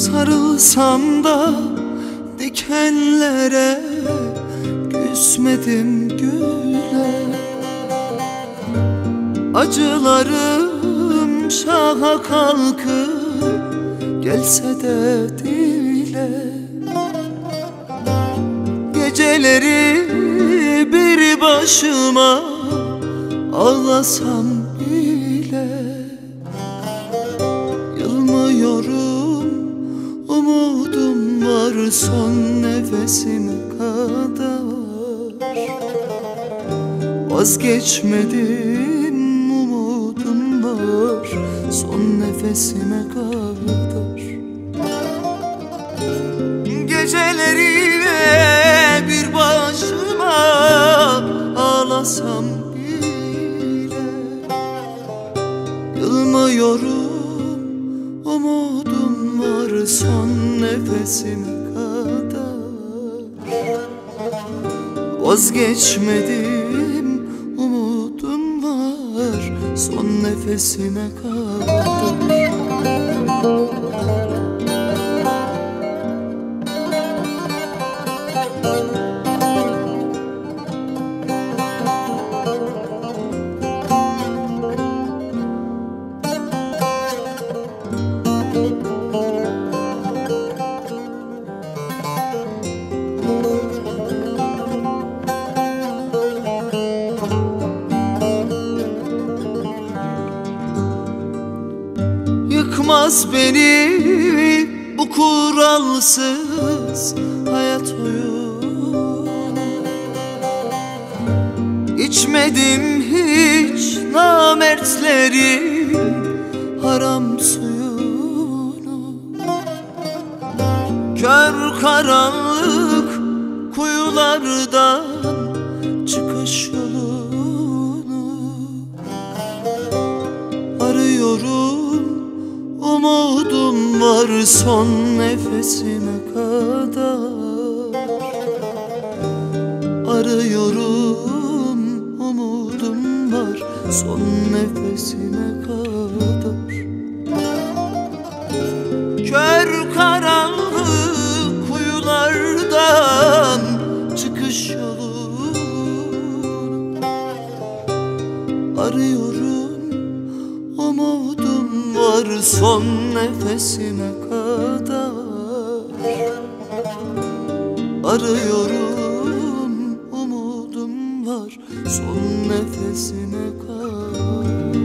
Sarılsam da dikenlere, küsmedim güle. Acılarım şaha kalkıp gelse de dile. Geceleri bir başıma ağlasam bile. Yılmıyorum, umudum var son nefesime kadar. Vazgeçmedim, umudum var son nefesime kadar. Geceleri bir başıma ağlasam bile. Yılmıyorum, umudum var son nefesime kadar. Vazgeçmedim, umudum var son nefesime kadar. Yıkmaz beni bu kuralsız hayat oyunu. İçmedim hiç namertlerin haram suyunu. Kör karanlık kuyulardan çıkış yolunu arıyorum. Umudum var son nefesime kadar. Arıyorum, umudum var son nefesime kadar. Kör karanlık kuyulardan çıkış yolu arıyorum. Umudum var son nefesime kadar. Arıyorum, umudum var son nefesime kadar.